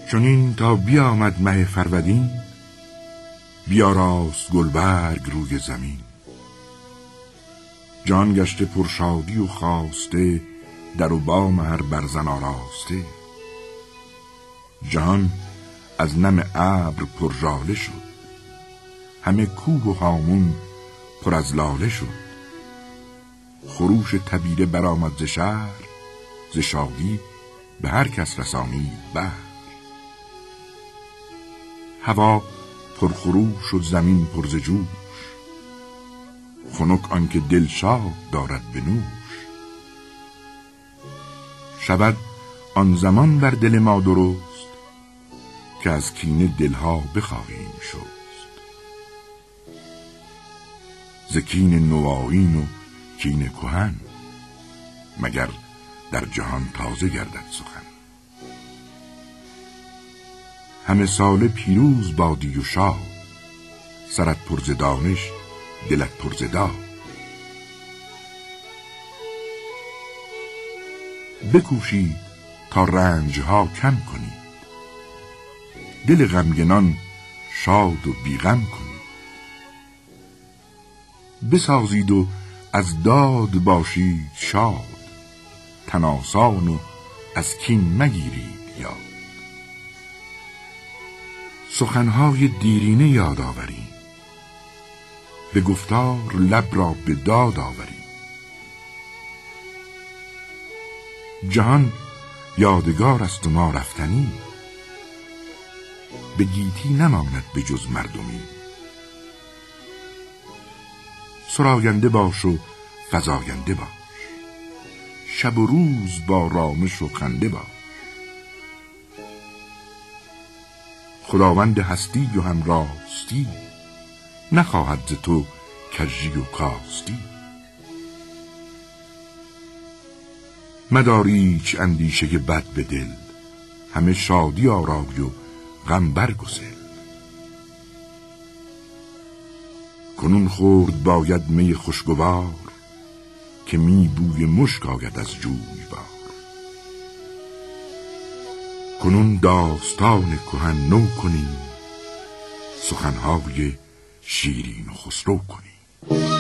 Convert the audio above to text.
چنین تا بیامد مه فرودین، بیاراست گلبرگ روی زمین. جان گشته پرشادی و خواسته، در و بام هر برزن آراسته. جهان از نم ابر پر ژاله شد، همه کوه و هامون پر از لاله شد. خروش تبیره برآمد ز شهر، ز شادی به هر کس رسانید بهر. هوا پرخروش و زمین پر ز جوش، خنک آنکه دل شاد دارد به نوش. شود آن زمان بر دل ما درست، که از کینه دلها بخواهیم شست. ز کین نوآیین و کین کهن، مگر در جهان تازه گردد سخن. همه ساله پیروز بادی و شاد، سرت پر ز دانش دلت پر ز داد. بکوشید تا رنجها کم کنید، دل غمگنان شاد و بیغم کنید. بسازید و از داد باشید شاد، تن آسان و از کین مگیرید یاد. سخنهای دیرینه یاد آوریم، به گفتار لب را به داد آوریم. جهان یادگار است و ما رفتنی، به گیتی نماند به جز مردمی. سراینده باش و فزاینده باش، شب و روز با رامش و خنده باش. خداوند هستی و هم راستی، نخواهد ز تو کژی و کاستی. مدار هیچ اندیشه بد به دل، همه شادی آرای و غم برگسل. کنون خورد باید می خوشگوار، که می بوی مشک آید از جویبار. کنون داستان کهن نو کنیم، سخنهای شیرین و خسرو کنیم.